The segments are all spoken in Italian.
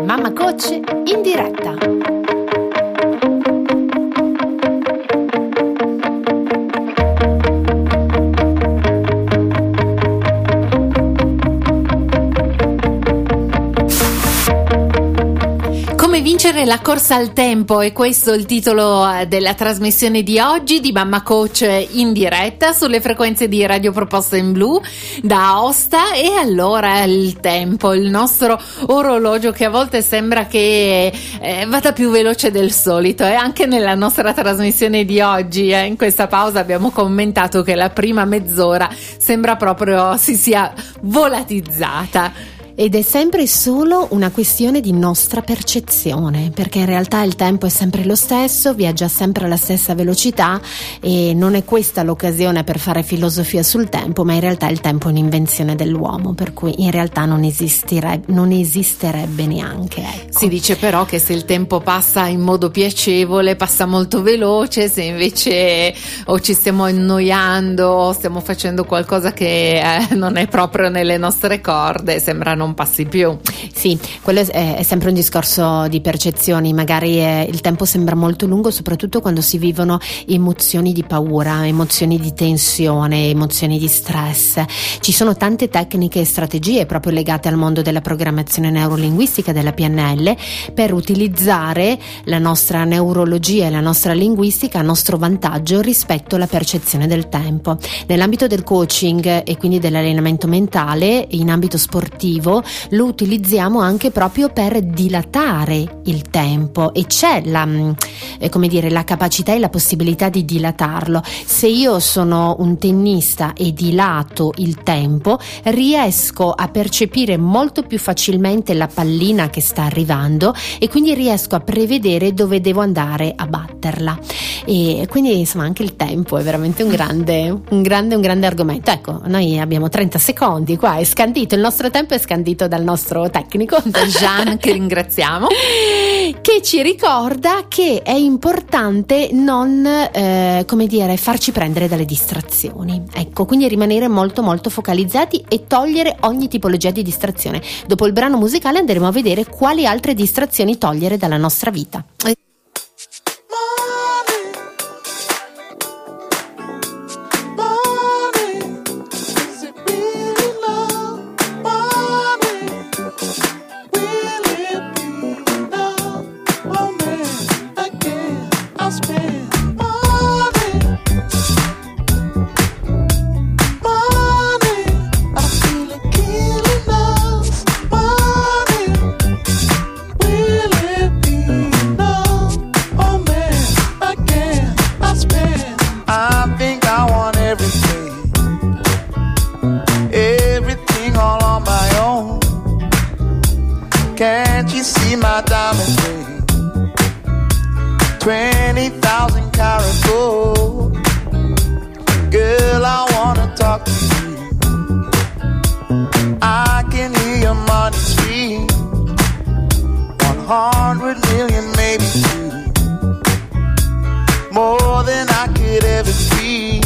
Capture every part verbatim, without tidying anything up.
Mamma Coach in diretta. Vincere la corsa al tempo, è questo il titolo della trasmissione di oggi di Mamma Coach in diretta sulle frequenze di Radio Proposta in Blu da Aosta. E allora il tempo, il nostro orologio che a volte sembra che eh, vada più veloce del solito, e anche nella nostra trasmissione di oggi eh, in questa pausa abbiamo commentato che la prima mezz'ora sembra proprio si sia volatizzata. Ed è sempre solo una questione di nostra percezione, perché in realtà il tempo è sempre lo stesso, viaggia sempre alla stessa velocità, e non è questa l'occasione per fare filosofia sul tempo, ma in realtà il tempo è un'invenzione dell'uomo, per cui in realtà non esisterebbe, non esisterebbe neanche. Ecco. Si dice però che se il tempo passa in modo piacevole, passa molto veloce, se invece o ci stiamo annoiando o stiamo facendo qualcosa che eh, non è proprio nelle nostre corde, sembra non passi più. Sì, quello è, è sempre un discorso di percezioni. Magari è, il tempo sembra molto lungo, soprattutto quando si vivono emozioni di paura, emozioni di tensione, emozioni di stress. Ci sono tante tecniche e strategie proprio legate al mondo della programmazione neurolinguistica, della P N L, per utilizzare la nostra neurologia e la nostra linguistica a nostro vantaggio rispetto alla percezione del tempo. Nell'ambito del coaching e quindi dell'allenamento mentale, in ambito sportivo, lo utilizziamo anche proprio per dilatare il tempo, e c'è la, eh, come dire, la capacità e la possibilità di dilatarlo. Se io sono un tennista e dilato il tempo, riesco a percepire molto più facilmente la pallina che sta arrivando, e quindi riesco a prevedere dove devo andare a batterla. E quindi insomma anche il tempo è veramente un grande un grande un grande argomento. Ecco, noi abbiamo trenta secondi qua, è scandito, il nostro tempo è scandito dal nostro tecnico Gian, che ringraziamo, che ci ricorda che è importante non eh, come dire farci prendere dalle distrazioni. Ecco, quindi rimanere molto molto focalizzati e togliere ogni tipologia di distrazione. Dopo il brano musicale andremo a vedere quali altre distrazioni togliere dalla nostra vita. Can't you see my diamond ring? Twenty thousand carat gold. Girl, I wanna talk to you. I can hear your money scream. One hundred million, maybe two. More than I could ever dream.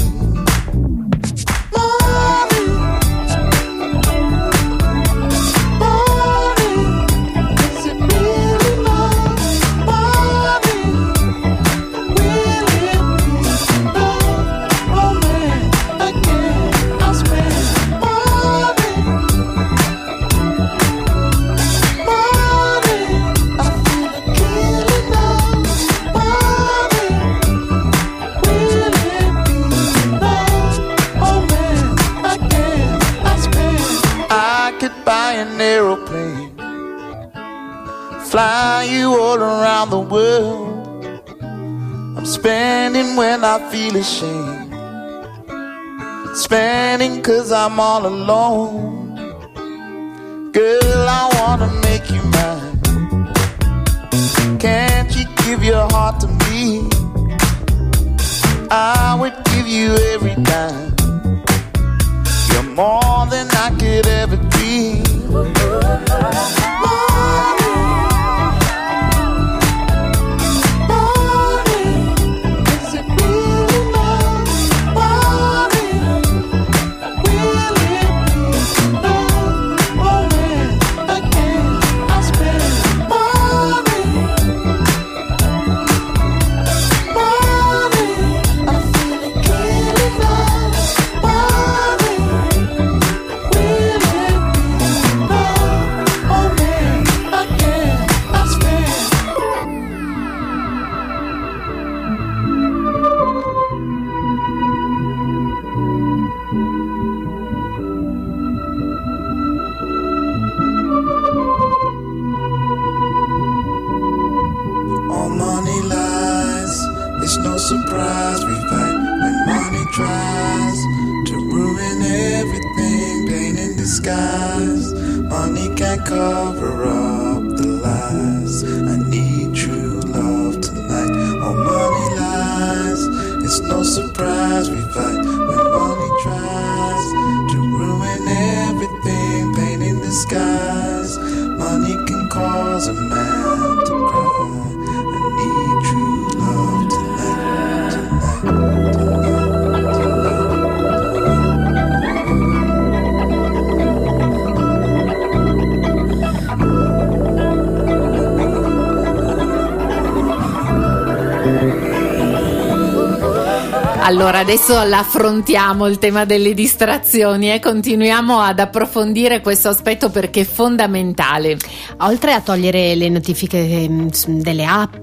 Aeroplane, fly you all around the world. I'm spending when I feel ashamed, spending cause I'm all alone. Girl, I wanna make you mine. Can't you give your heart to me? I would give you every dime. You're more than I could ever dream. Money, cover up the lies. I need true love tonight. All money lies, it's no surprise we fight when money tries to ruin everything, painting the skies. Money can cause a man to cry. I need true love tonight, tonight, tonight, tonight. Allora, adesso l'affrontiamo il tema delle distrazioni e continuiamo ad approfondire questo aspetto perché è fondamentale. Oltre a togliere le notifiche delle app,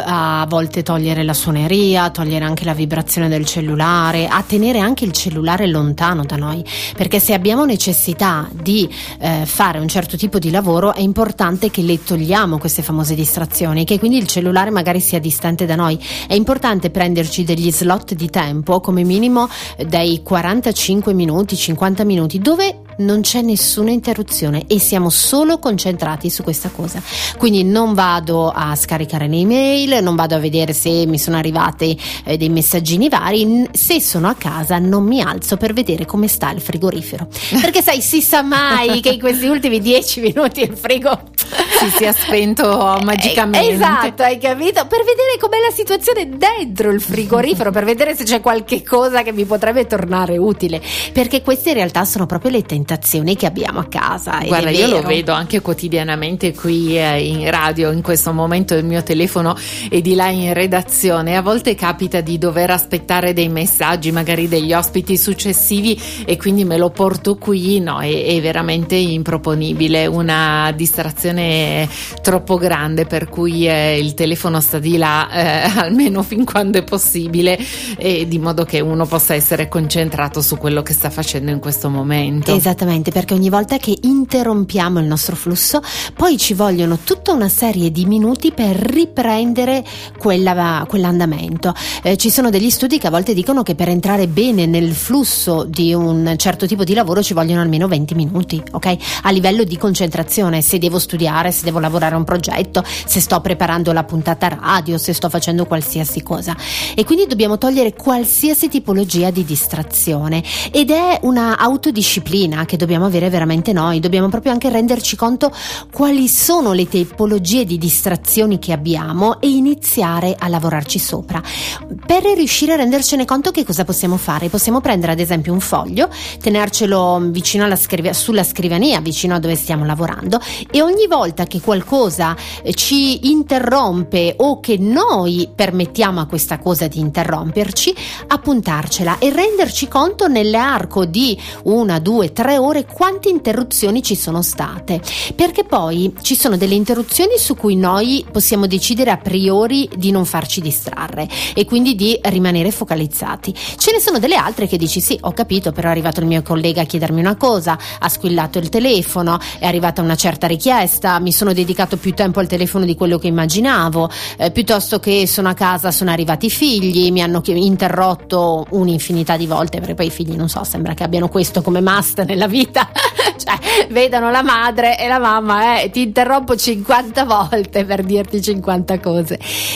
a volte togliere la suoneria, togliere anche la vibrazione del cellulare, a tenere anche il cellulare lontano da noi, perché se abbiamo necessità di eh, fare un certo tipo di lavoro è importante che le togliamo queste famose distrazioni, che quindi il cellulare magari sia distante da noi. È importante prenderci degli slot di tempo, come minimo dai quarantacinque minuti, cinquanta minuti, dove non c'è nessuna interruzione e siamo solo concentrati su questa cosa. Quindi non vado a scaricare le email, non vado a vedere se mi sono arrivati eh, dei messaggini vari. Se sono a casa non mi alzo per vedere come sta il frigorifero, perché sai, si sa mai che in questi ultimi dieci minuti il frigo si sia spento magicamente. Esatto, hai capito? Per vedere com'è la situazione dentro il frigorifero, per vedere se c'è qualche cosa che mi potrebbe tornare utile, perché queste in realtà sono proprio le tentazioni che abbiamo a casa. Guarda, io lo vedo anche quotidianamente qui eh, in radio, in questo momento il mio telefono è di là in redazione. A volte capita di dover aspettare dei messaggi, magari degli ospiti successivi, e quindi me lo porto qui. No, è, è veramente improponibile, una distrazione troppo grande, per cui eh, il telefono sta di là eh, almeno fin quando è possibile, e di modo che uno possa essere concentrato su quello che sta facendo in questo momento. Esattamente, perché ogni volta che interrompiamo il nostro flusso poi ci vogliono tutta una serie di minuti per riprendere quella, quell'andamento. Eh, ci sono degli studi che a volte dicono che per entrare bene nel flusso di un certo tipo di lavoro ci vogliono almeno venti minuti, ok? A livello di concentrazione, se devo studiare, se devo lavorare a un progetto, se sto preparando la puntata radio, se sto facendo qualsiasi cosa. E quindi dobbiamo togliere qualsiasi tipologia di distrazione, ed è una autodisciplina che dobbiamo avere veramente noi. Dobbiamo proprio anche renderci conto quali sono le tipologie di distrazioni che abbiamo e iniziare a lavorarci sopra. Per riuscire a rendercene conto, che cosa possiamo fare? Possiamo prendere ad esempio un foglio, tenercelo vicino alla scriva- sulla scrivania, vicino a dove stiamo lavorando, e ogni volta che qualcosa ci interrompe o che noi permettiamo a questa cosa di interromperci, appuntarcela e renderci conto nell'arco di una, due, tre ore quante interruzioni ci sono state, perché poi ci sono delle interruzioni su cui noi possiamo decidere a priori di non farci distrarre e quindi di rimanere focalizzati. Ce ne sono delle altre che dici: sì, ho capito, però è arrivato il mio collega a chiedermi una cosa, ha squillato il telefono, è arrivata una certa richiesta, mi sono dedicato più tempo al telefono di quello che immaginavo, eh, piuttosto che sono a casa, sono arrivati i figli, mi hanno interrotto un'infinità di volte, perché poi i figli, non so, sembra che abbiano questo come must nella vita cioè vedano la madre e la mamma eh, ti interrompo cinquanta volte per dirti cinquanta cose.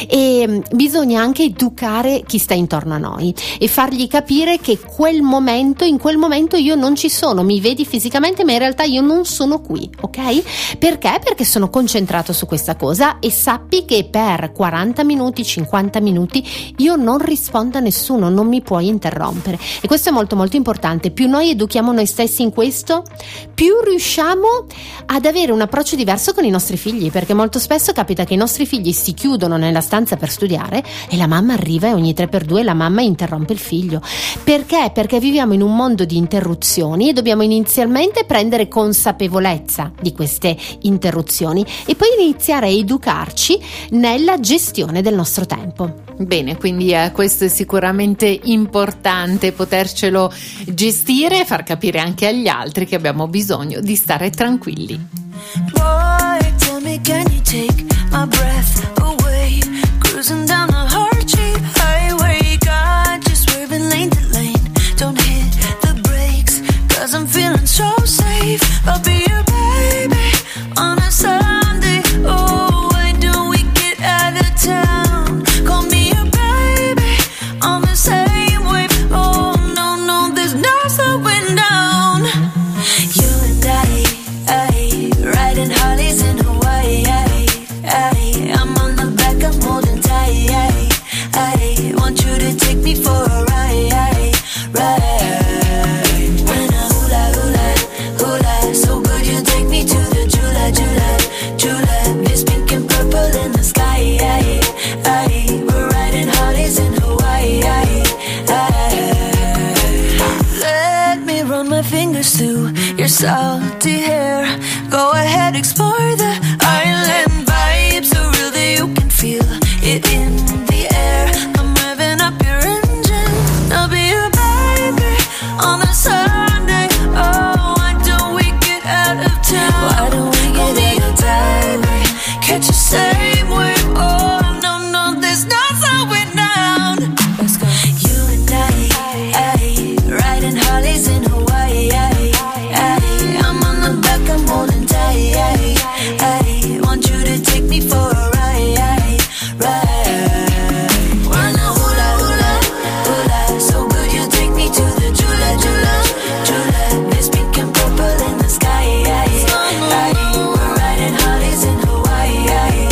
E bisogna anche educare chi sta intorno a noi e fargli capire che quel momento, in quel momento io non ci sono, mi vedi fisicamente ma in realtà io non sono qui, ok? Perché? Perché sono concentrato su questa cosa, e sappi che per quaranta minuti, cinquanta minuti io non rispondo a nessuno, non mi puoi interrompere. E questo è molto molto importante. Più noi educhiamo noi stessi in questo, più riusciamo ad avere un approccio diverso con i nostri figli, perché molto spesso capita che i nostri figli si chiudono nella stanza per studiare e la mamma arriva e ogni tre per due la mamma interrompe il figlio. Perché? Perché viviamo in un mondo di interruzioni e dobbiamo inizialmente prendere consapevolezza di queste interruzioni e poi iniziare a educarci nella gestione del nostro tempo. Bene, quindi eh, questo è sicuramente importante, potercelo gestire e far capire anche agli altri che abbiamo bisogno di stare tranquilli. Boy, tell me, can you take my breath away? Cruising down the heart-shaped highway, got you swerving lane to lane. Don't hit the brakes, cause I'm feeling so safe. I'll be your baby salty hair. Go ahead, explore the island vibes, so real that you can feel it in the air. I'm revving up your engine, I'll be your baby on a Sunday. Oh, why don't we get out of town? Why don't we get out of town? Baby, catch the same wave. Oh no, no, there's no slowing down. Let's go. You and I, I riding Harleys in Hawaii. I, I, I'm on the back, I'm holding tight. I, I want you to take me for a ride, ride. Wanna hula hula hula, so good you take me to the Jula Jula Jula. It's pink and purple in the sky. I, I, we're riding Harleys in Hawaii. I,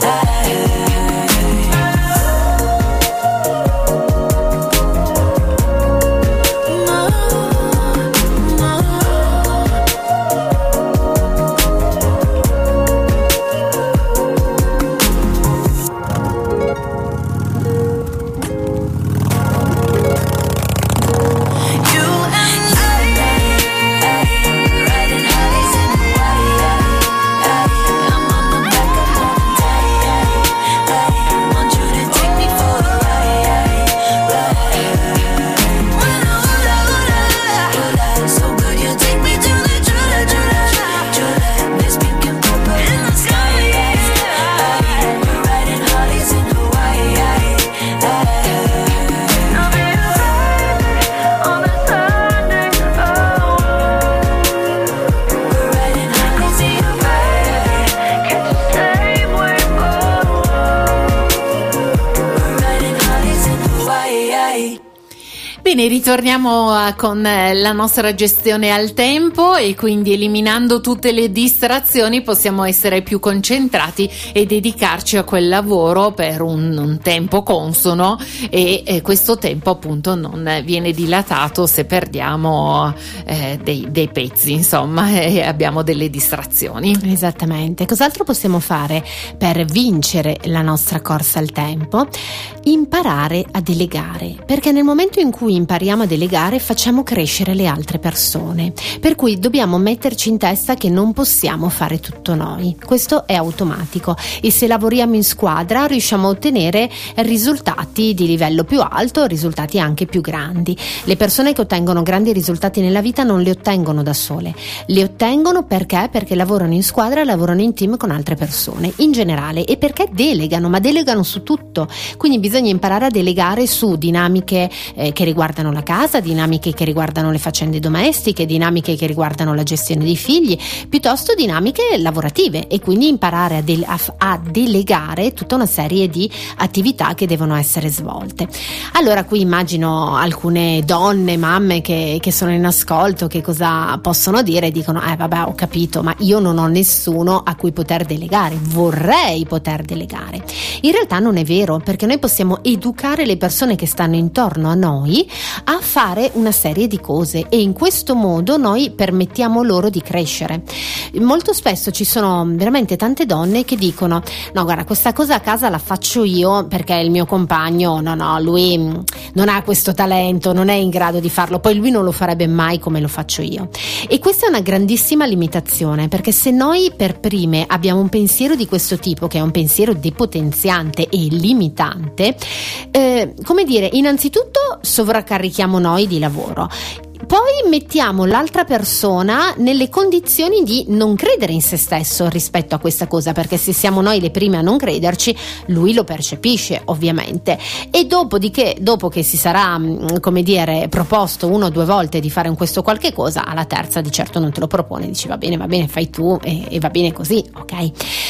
Bene, ritorniamo uh, con uh, la nostra gestione al tempo, e quindi eliminando tutte le distrazioni possiamo essere più concentrati e dedicarci a quel lavoro per un, un tempo consono, e eh, questo tempo appunto non viene dilatato se perdiamo eh, dei, dei pezzi, insomma, e abbiamo delle distrazioni. Esattamente. Cos'altro possiamo fare per vincere la nostra corsa al tempo? Imparare a delegare, perché nel momento in cui impariamo a delegare facciamo crescere le altre persone, per cui dobbiamo metterci in testa che non possiamo fare tutto noi, questo è automatico, e se lavoriamo in squadra riusciamo a ottenere risultati di livello più alto, risultati anche più grandi. Le persone che ottengono grandi risultati nella vita non li ottengono da sole, li ottengono perché? Perché lavorano in squadra, lavorano in team con altre persone in generale, e perché delegano, ma delegano su tutto, quindi bisogna imparare a delegare su dinamiche eh, che riguardano la casa, dinamiche che riguardano le faccende domestiche, dinamiche che riguardano la gestione dei figli, piuttosto dinamiche lavorative, e quindi imparare a, de- a, a delegare tutta una serie di attività che devono essere svolte. Allora qui immagino alcune donne, mamme che, che sono in ascolto, che cosa possono dire? Dicono eh vabbè, ho capito, ma io non ho nessuno a cui poter delegare, vorrei poter delegare. In realtà non è vero, perché noi possiamo educare le persone che stanno intorno a noi a fare una serie di cose, e in questo modo noi permettiamo loro di crescere. Molto spesso ci sono veramente tante donne che dicono no guarda, questa cosa a casa la faccio io perché il mio compagno no no lui non ha questo talento, non è in grado di farlo, poi lui non lo farebbe mai come lo faccio io. E questa è una grandissima limitazione, perché se noi per prime abbiamo un pensiero di questo tipo, che è un pensiero depotenziante e limitante, eh, come dire, innanzitutto sovraccarichiamo noi di lavoro, poi mettiamo l'altra persona nelle condizioni di non credere in se stesso rispetto a questa cosa, perché se siamo noi le prime a non crederci, lui lo percepisce ovviamente, e dopodiché, dopo che si sarà come dire proposto uno o due volte di fare un questo qualche cosa, alla terza di certo non te lo propone, dici va bene va bene fai tu, e, e va bene così, ok?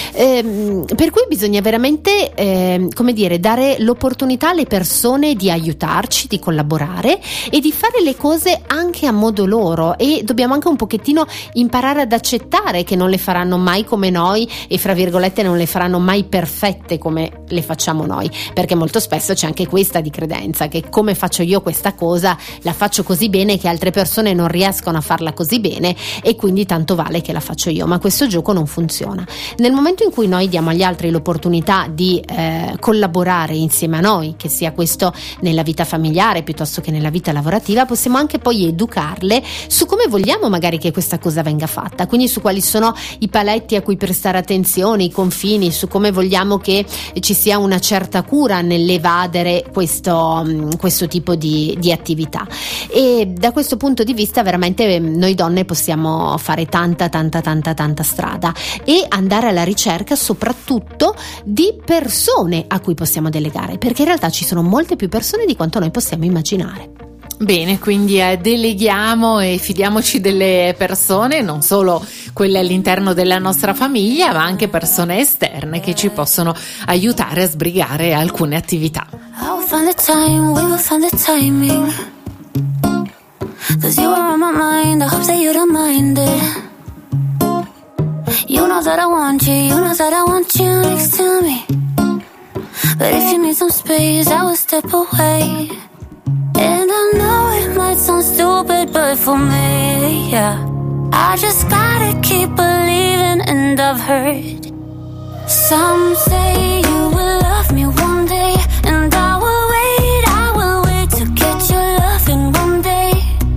Ehm, per cui bisogna veramente eh, come dire dare l'opportunità alle persone di aiutarci, di collaborare e di fare le cose anche a modo loro, e dobbiamo anche un pochettino imparare ad accettare che non le faranno mai come noi, e fra virgolette non le faranno mai perfette come le facciamo noi, perché molto spesso c'è anche questa di credenza che come faccio io questa cosa la faccio così bene che altre persone non riescono a farla così bene, e quindi tanto vale che la faccio io, ma questo gioco non funziona. Nel momento in cui noi diamo agli altri l'opportunità di eh, collaborare insieme a noi, che sia questo nella vita familiare piuttosto che nella vita lavorativa, possiamo anche poi di educarle su come vogliamo magari che questa cosa venga fatta, quindi su quali sono i paletti a cui prestare attenzione, i confini, su come vogliamo che ci sia una certa cura nell'evadere questo, questo tipo di, di attività. E da questo punto di vista veramente noi donne possiamo fare tanta tanta tanta tanta strada e andare alla ricerca soprattutto di persone a cui possiamo delegare, perché in realtà ci sono molte più persone di quanto noi possiamo immaginare. Bene, quindi eh, deleghiamo e fidiamoci delle persone, non solo quelle all'interno della nostra famiglia, ma anche persone esterne che ci possono aiutare a sbrigare alcune attività. I will find the time, we will find the timing, 'cause you are on my mind, I hope that you don't mind it. You know that I want you, you know that I want you next to me, but if you need some space, I will step away. And I know it might sound stupid, but for me, yeah, I just gotta keep believing. And I've heard some say you will love me one day, and I will wait, I will wait to get your loving one day.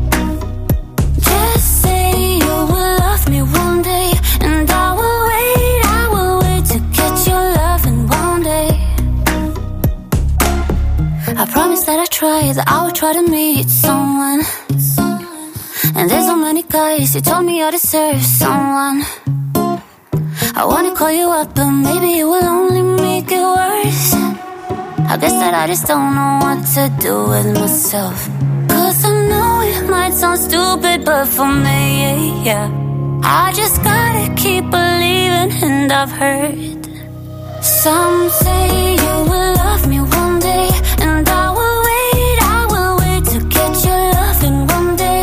Just say you will love me one day, and I will wait, I will wait to get your loving one day. I promise that I try, that I will try to meet someone. And there's so many guys who told me I deserve someone. I wanna call you up, but maybe it will only make it worse. I guess that I just don't know what to do with myself, 'cause I know it might sound stupid, but for me, yeah, I just gotta keep believing. And I've heard some say you will love me one day, and I will wait, I will wait to get your loving one day.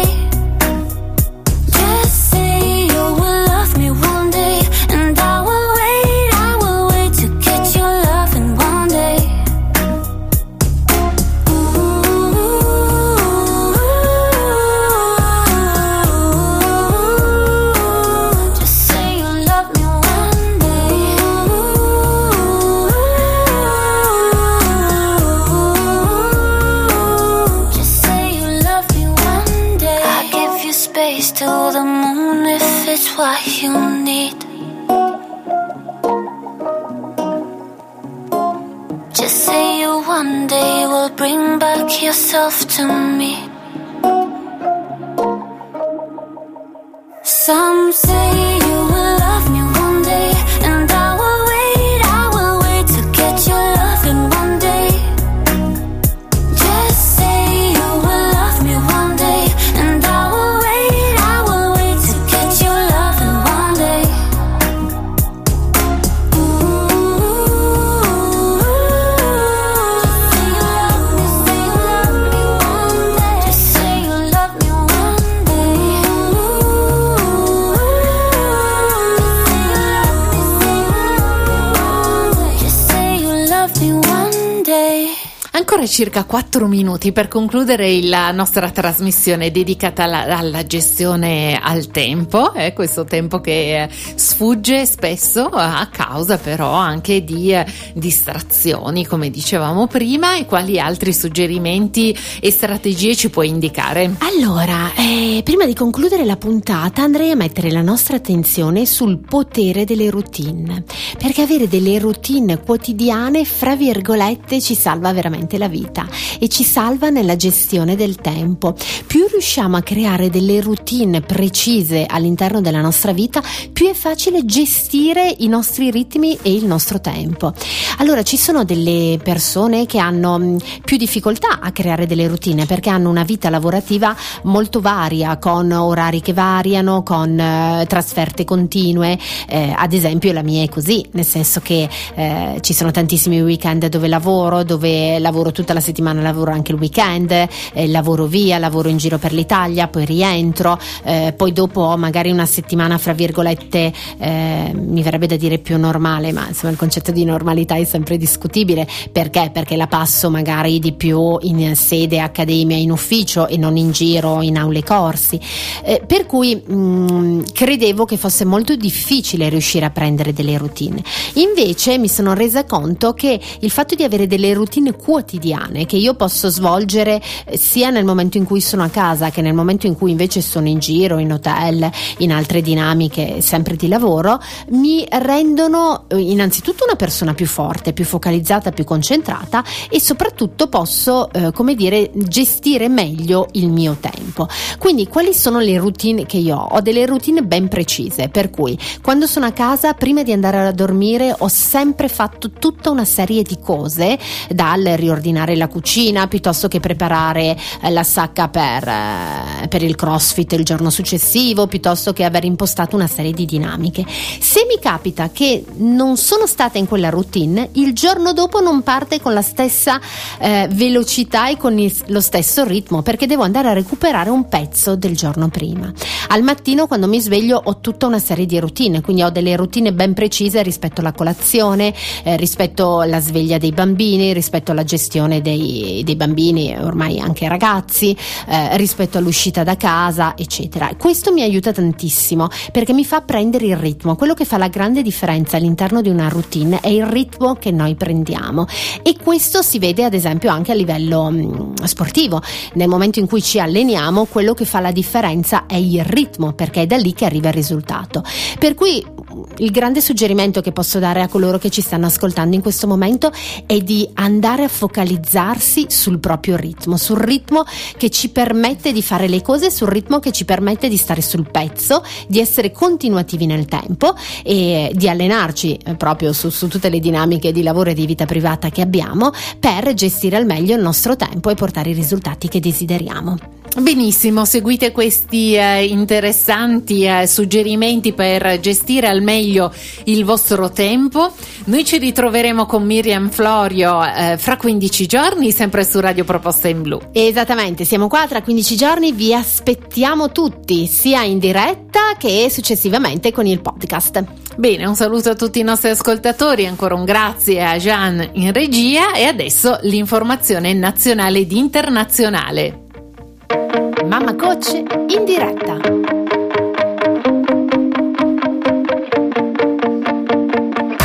Just say you will love me one day, and I will wait, I will wait to get your loving one day. Ooh, just say you love me one day. Just say you love me one day. I give you space to the moon if it's what you need. Just say you one day will bring back yourself to me. Some say you will love me one day, and I will wait, I will wait to get your loving one day. Just say you will love me one day, and I will wait, I will wait to get your loving one day. Just say you love me one day. Just say you love me one day. Ancora circa quattro minuti per concludere la nostra trasmissione dedicata alla, alla gestione al tempo, eh, questo tempo che sfugge spesso a causa però anche di eh, distrazioni, come dicevamo prima. E quali altri suggerimenti e strategie ci puoi indicare? Allora, eh, prima di concludere la puntata andrei a mettere la nostra attenzione sul potere delle routine, perché avere delle routine quotidiane, fra virgolette, ci salva veramente la vita e ci salva nella gestione del tempo. Più riusciamo a creare delle routine precise all'interno della nostra vita, più è facile gestire i nostri ritmi e il nostro tempo. Allora, ci sono delle persone che hanno più difficoltà a creare delle routine perché hanno una vita lavorativa molto varia, con orari che variano, con eh, trasferte continue. Eh, ad esempio la mia è così, nel senso che eh, ci sono tantissimi weekend dove lavoro, dove lavoro tutta la settimana, lavoro anche il weekend, eh, lavoro via, lavoro in giro per l'Italia, poi rientro, eh, poi dopo ho magari una settimana fra virgolette, eh, mi verrebbe da dire più normale, ma insomma il concetto di normalità è sempre discutibile. Perché? Perché la passo magari di più in sede accademia, in ufficio, e non in giro in aule corsi, eh, per cui mh, credevo che fosse molto difficile riuscire a prendere delle routine. Invece mi sono resa conto che il fatto di avere delle routine quotidiane quotidiane che io posso svolgere sia nel momento in cui sono a casa che nel momento in cui invece sono in giro, in hotel, in altre dinamiche sempre di lavoro, mi rendono innanzitutto una persona più forte, più focalizzata, più concentrata, e soprattutto posso eh, come dire gestire meglio il mio tempo. Quindi quali sono le routine che io ho? Ho delle routine ben precise, per cui quando sono a casa, prima di andare a dormire, ho sempre fatto tutta una serie di cose, dal riordinare la cucina piuttosto che preparare eh, la sacca per, eh, per il CrossFit il giorno successivo, piuttosto che aver impostato una serie di dinamiche. Se mi capita che non sono stata in quella routine, il giorno dopo non parte con la stessa eh, velocità e con il, lo stesso ritmo, perché devo andare a recuperare un pezzo del giorno prima. Al mattino, quando mi sveglio, ho tutta una serie di routine, quindi ho delle routine ben precise rispetto alla colazione, eh, rispetto alla sveglia dei bambini, rispetto alla gestione dei, dei bambini, ormai anche ragazzi, eh, rispetto all'uscita da casa, eccetera. Questo mi aiuta tantissimo perché mi fa prendere il ritmo. Quello che fa la grande differenza all'interno di una routine è il ritmo che noi prendiamo, e questo si vede ad esempio anche a livello mh, sportivo. Nel momento in cui ci alleniamo, quello che fa la differenza è il ritmo, perché è da lì che arriva il risultato. Per cui il grande suggerimento che posso dare a coloro che ci stanno ascoltando in questo momento è di andare a focalizzarsi sul proprio ritmo, sul ritmo che ci permette di fare le cose, sul ritmo che ci permette di stare sul pezzo, di essere continuativi nel tempo e di allenarci proprio su, su tutte le dinamiche di lavoro e di vita privata che abbiamo, per gestire al meglio il nostro tempo e portare i risultati che desideriamo. Benissimo, seguite questi eh, interessanti eh, suggerimenti per gestire al meglio il vostro tempo. Noi ci ritroveremo con Miriam Florio eh, fra quindici giorni, sempre su Radio Proposta in Blu. Esattamente, siamo qua tra quindici giorni, vi aspettiamo tutti, sia in diretta che successivamente con il podcast. Bene, un saluto a tutti i nostri ascoltatori, ancora un grazie a Jean in regia, e adesso l'informazione nazionale ed internazionale. Mamma Coach in diretta.